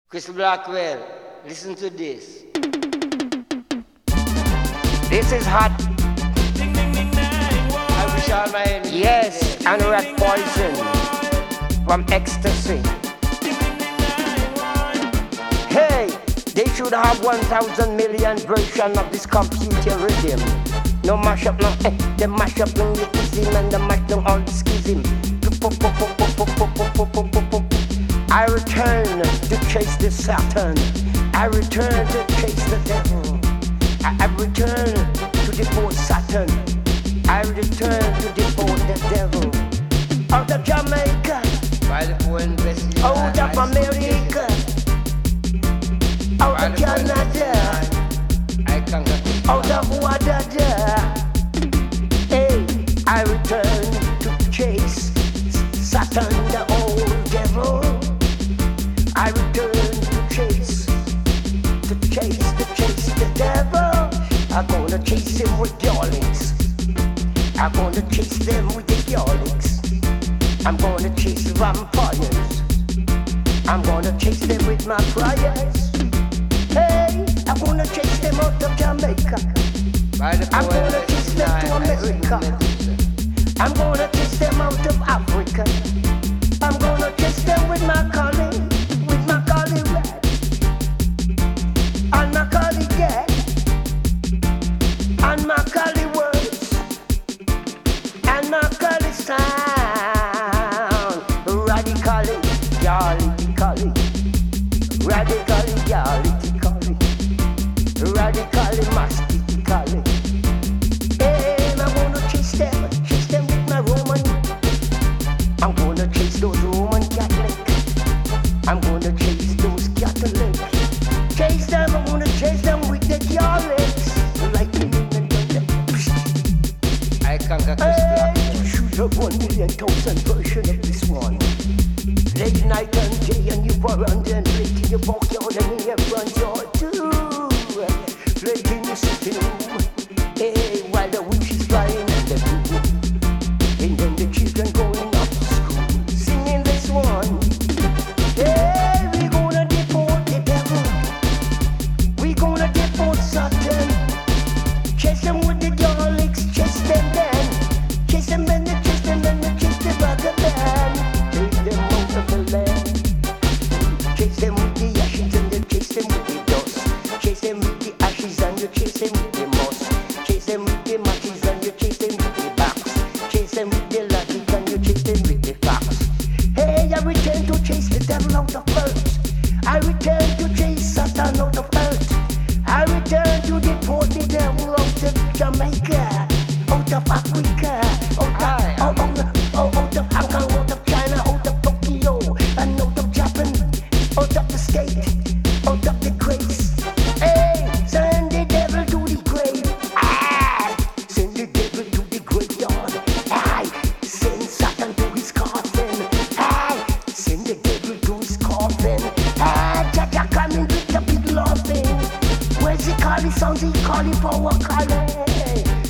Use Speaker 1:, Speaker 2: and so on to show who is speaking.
Speaker 1: Chris Blackwell, listen to this.
Speaker 2: This is hot.
Speaker 1: I wish all my enemies
Speaker 2: Yes,
Speaker 1: dead.
Speaker 2: and rat poison from ecstasy. Hey, they should have 1,000 million version of this computer rhythm. No mash up, no they mash up no ism and they mash down all the schism. I return to chase the Saturn. I return to chase the devil. I return to deport Saturn. I return to deport the devil. Out of Jamaica,
Speaker 1: By the poor investigation.
Speaker 2: out of America, out of Canada,
Speaker 1: I conquer.
Speaker 2: out of Wadada. Hey, I return to chase Saturn, the old devil. I return to chase the devil. I'm gonna chase him with garlics. I'm gonna chase them with the garlics. I'm gonna chase vampires. I'm gonna chase them with my prayers. Hey, I'm gonna chase them out of Jamaica.
Speaker 1: By the
Speaker 2: I'm
Speaker 1: poor
Speaker 2: gonna chase them to America. I'm gonna chase them out of Africa. I'm gonna chase them with my collie red. And my collie get. And my collie words. And my collie sound. Radically, garlically. Radically, garlically. Radically, mastically. Hey, I'm gonna chase them with my Roman. I'm gonna chase those Roman Catholic. I'm gonna chase those Catholic. Chase them, I'm gonna chase them with the garlics. Lightning and thunder.
Speaker 1: I conquer Chris
Speaker 2: Hey,
Speaker 1: Blackwell.
Speaker 2: you shoot up 1,000,000 version of this one. Late night and day and you are under and late in your backyard and in your front yard too. Late in your sitting room. Hey, while the witch is flying and the blue. And then the children going off to school. Singing this one. Hey, we gonna deport the devil. We gonna deport Satan. Chase them with the garlics, chase them then. Chase them and chase them and chase the buggerman. Chase them out of the land. Chase them with the ashes and then chase them with the dust. Chase them with the ashes and you chase them with the moss. Chase them with the matches and you chase them with the box. Chase them with the logic and you chase them with the facts. Hey, I return to chase the devil out of earth. I return to chase Satan out of earth. I return to deport the devil out of Jamaica, out of Africa, out of Hong Kong, out of China, out of Tokyo, and out of Japan, out of the state, out of the grace. Hey, send the devil to the grave. Send the devil to the graveyard. Send Satan to his coffin. Send the devil to his coffin. Jaja coming with the big loving. Where's he calling? Sounds he calling for a calling.